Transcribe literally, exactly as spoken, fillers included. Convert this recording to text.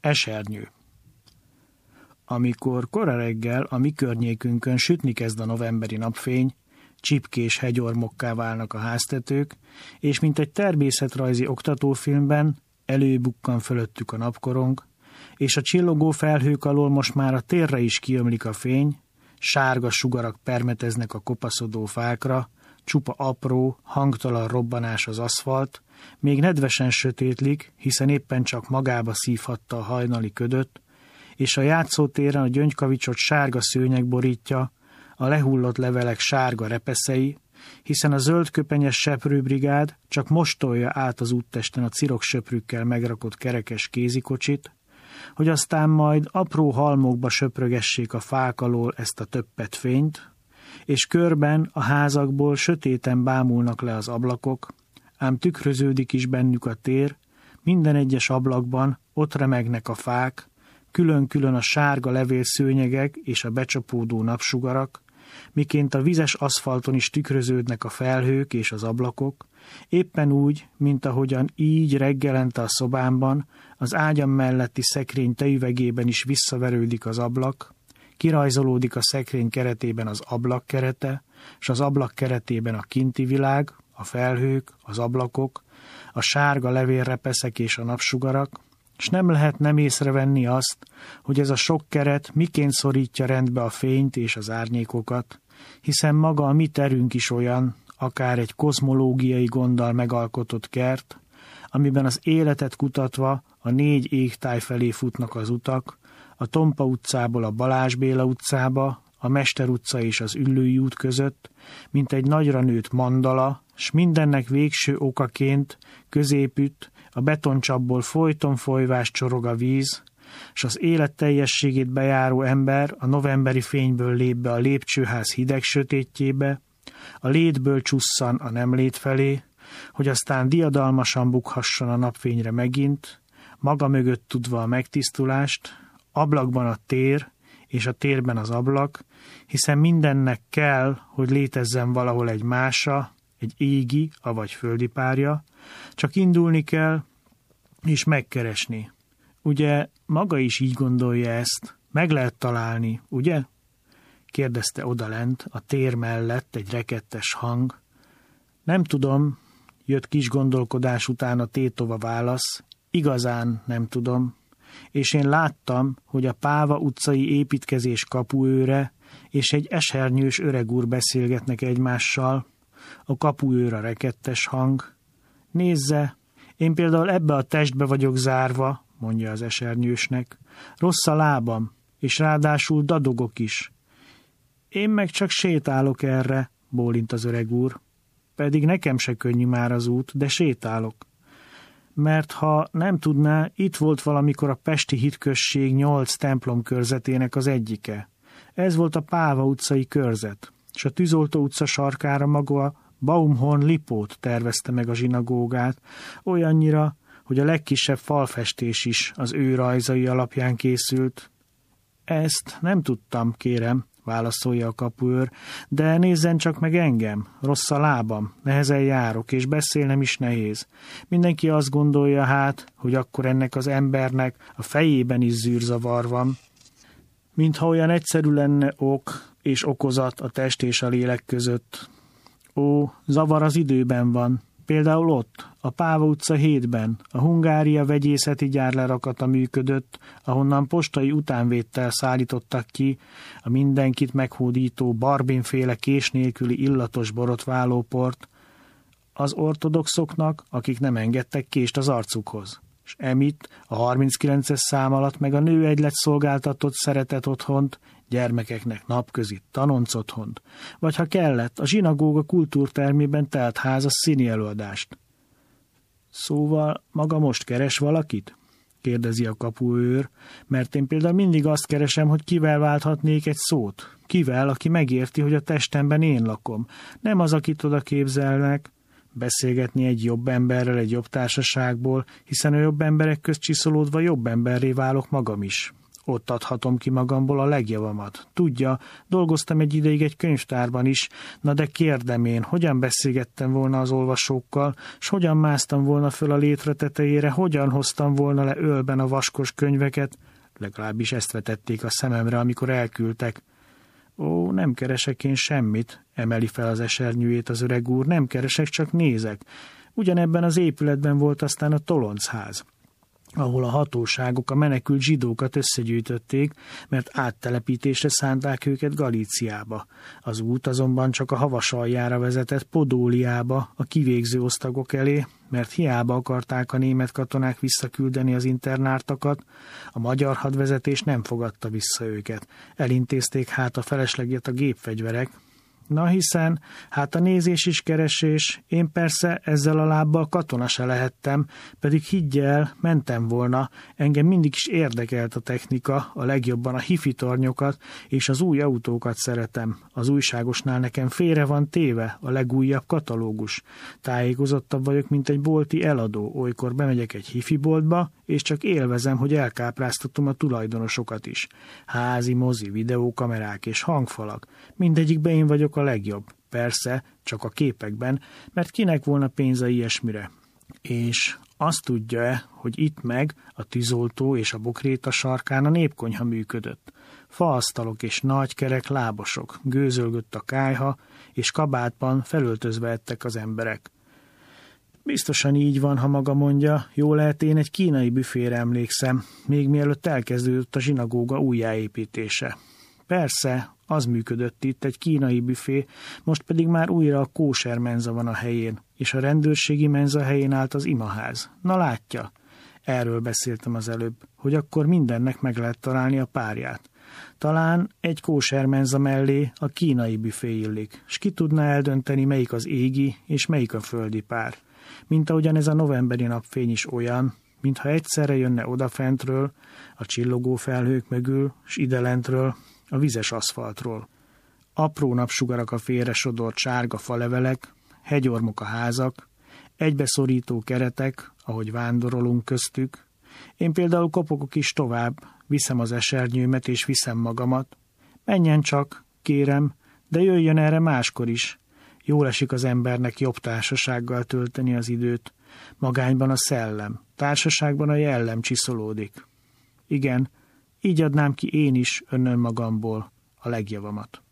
Esernyő. Amikor kora reggel a mi környékünkön sütni kezd a novemberi napfény, csipkés hegyormokká válnak a háztetők, és mint egy természetrajzi oktatófilmben előbukkan fölöttük a napkorong, és a csillogó felhők alól most már a térre is kiömlik a fény, sárga sugarak permeteznek a kopaszodó fákra, csupa apró, hangtalan robbanás az aszfalt, még nedvesen sötétlik, hiszen éppen csak magába szívhatta a hajnali ködöt, és a játszótéren a gyöngykavicsot sárga szőnyeg borítja, a lehullott levelek sárga repeszei, hiszen a zöldköpenyes seprőbrigád csak most tolja át az úttesten a ciroksöprükkel megrakott kerekes kézikocsit, hogy aztán majd apró halmokba söprögessék a fák alól ezt a többet fényt, és körben a házakból sötéten bámulnak le az ablakok, ám tükröződik is bennük a tér, minden egyes ablakban ott remegnek a fák, külön-külön a sárga levélszőnyegek és a becsapódó napsugarak, miként a vizes aszfalton is tükröződnek a felhők és az ablakok, éppen úgy, mint ahogyan így reggelente a szobámban, az ágyam melletti szekrény tejüvegében is visszaverődik az ablak, kirajzolódik a szekrény keretében az ablak kerete, és az ablak keretében a kinti világ, a felhők, az ablakok, a sárga levélrepeszek és a napsugarak, és nem lehet nem észrevenni azt, hogy ez a sok keret miként szorítja rendbe a fényt és az árnyékokat, hiszen maga a mi terünk is olyan, akár egy kozmológiai gonddal megalkotott kert, amiben az életet kutatva a négy égtáj felé futnak az utak, a Tompa utcából a Balázs Béla utcába, a Mester utca és az Üllői út között, mint egy nagyra nőtt mandala, s mindennek végső okaként középütt a betoncsapból folyton folyvás csorog a víz, s az élet teljességét bejáró ember a novemberi fényből lép be a lépcsőház hideg sötétjébe, a létből csusszan a nem lét felé, hogy aztán diadalmasan bukhasson a napfényre megint, maga mögött tudva a megtisztulást, ablakban a tér, és a térben az ablak, hiszen mindennek kell, hogy létezzen valahol egy mása, egy égi, avagy földi párja, csak indulni kell, és megkeresni. Ugye maga is így gondolja ezt, meg lehet találni, ugye? Kérdezte odalent, a tér mellett egy rekettes hang. Nem tudom, jött kis gondolkodás után a tétova válasz, igazán nem tudom, és én láttam, hogy a Páva utcai építkezés kapuőre és egy esernyős öreg úr beszélgetnek egymással, a kapuőr a rekettes hang. Nézze, én például ebbe a testbe vagyok zárva, mondja az esernyősnek. Rossz a lábam, és ráadásul dadogok is. Én meg csak sétálok erre, bólint az öreg úr. Pedig nekem se könnyű már az út, de sétálok. Mert ha nem tudná, itt volt valamikor a pesti hitközség nyolc templom körzetének az egyike. Ez volt a Páva utcai körzet, és a Tűzoltó utca sarkára maga Baumhorn Lipót tervezte meg a zsinagógát, olyannyira, hogy a legkisebb falfestés is az ő rajzai alapján készült. Ezt nem tudtam, kérem, válaszolja a kapuőr, de nézzen csak meg engem, rossz a lábam, nehezen járok, és beszélnem is nehéz. Mindenki azt gondolja hát, hogy akkor ennek az embernek a fejében is zűrzavar van. Mintha olyan egyszerű lenne ok és okozat a test és a lélek között. Ó, zavar az időben van. Például ott, a Páva utca hétben, a Hungária vegyészeti gyár lerakata működött, ahonnan postai utánvéttel szállítottak ki a mindenkit meghódító barbinféle kés nélküli illatos borotválóport az ortodoxoknak, akik nem engedtek kést az arcukhoz. És emitt a harminckilences szám alatt meg a nőegylet szolgáltatott szeretet otthont, gyermekeknek napközi tanonc otthont, vagy ha kellett, a zsinagóga kultúrtermében telt ház a színi előadást. Szóval maga most keres valakit? Kérdezi a kapuőr, mert én például mindig azt keresem, hogy kivel válthatnék egy szót. Kivel, aki megérti, hogy a testemben én lakom. Nem az, akit oda képzelnek. Beszélgetni egy jobb emberrel egy jobb társaságból, hiszen a jobb emberek közt csiszolódva jobb emberré válok magam is. Ott adhatom ki magamból a legjavamat. Tudja, dolgoztam egy ideig egy könyvtárban is, na de kérdem én, hogyan beszélgettem volna az olvasókkal, s hogyan másztam volna föl a létre tetejére, hogyan hoztam volna le ölben a vaskos könyveket, legalábbis ezt vetették a szememre, amikor elküldtek. Ó, nem keresek én semmit, emeli fel az esernyőjét az öreg úr, nem keresek, csak nézek. Ugyanebben az épületben volt aztán a toloncház, ahol a hatóságok a menekült zsidókat összegyűjtötték, mert áttelepítésre szánták őket Galíciába. Az út azonban csak a Havasaljára vezetett Podóliába, a kivégző osztagok elé, mert hiába akarták a német katonák visszaküldeni az internáltakat, a magyar hadvezetés nem fogadta vissza őket. Elintézték hát a felesleget a gépfegyverek. Na hiszen, hát a nézés is keresés, én persze ezzel a lábbal katona se lehettem, pedig higgy el, mentem volna, engem mindig is érdekelt a technika, a legjobban a hifi tornyokat, és az új autókat szeretem. Az újságosnál nekem félre van téve a legújabb katalógus. Tájékozottabb vagyok, mint egy bolti eladó, olykor bemegyek egy hifi boltba, és csak élvezem, hogy elkápráztatom a tulajdonosokat is. Házi, mozi, videókamerák és hangfalak, mindegyikben én vagyok a legjobb. Persze, csak a képekben, mert kinek volna pénze ilyesmire. És azt tudja-e, hogy itt meg a tűzoltó és a bokréta sarkán a népkonyha működött. Faasztalok és nagy kerek lábasok, gőzölgött a kályha, és kabátban felöltözve ettek az emberek. Biztosan így van, ha maga mondja, jól lehet, én egy kínai büfére emlékszem, még mielőtt elkezdődött a zsinagóga újjáépítése. Persze, az működött itt, egy kínai büfé, most pedig már újra a kóser menza van a helyén, és a rendőrségi menza helyén állt az imaház. Na látja, erről beszéltem az előbb, hogy akkor mindennek meg lehet találni a párját. Talán egy kóser menza mellé a kínai büfé illik, s ki tudná eldönteni, melyik az égi és melyik a földi pár. Mint ahogyan ez a novemberi napfény is olyan, mintha egyszerre jönne odafentről, a csillogó felhők mögül, s idelentről, a vizes aszfaltról. Apró napsugarak a félresodort sárga falevelek, hegyormok a házak, egybeszorító keretek, ahogy vándorolunk köztük. Én például kopogok is tovább, viszem az esernyőmet és viszem magamat. Menjen csak, kérem, de jöjjön erre máskor is. Jól esik az embernek jobb társasággal tölteni az időt. Magányban a szellem, társaságban a jellem csiszolódik. Igen, így adnám ki én is önnön magamból a legjavamat.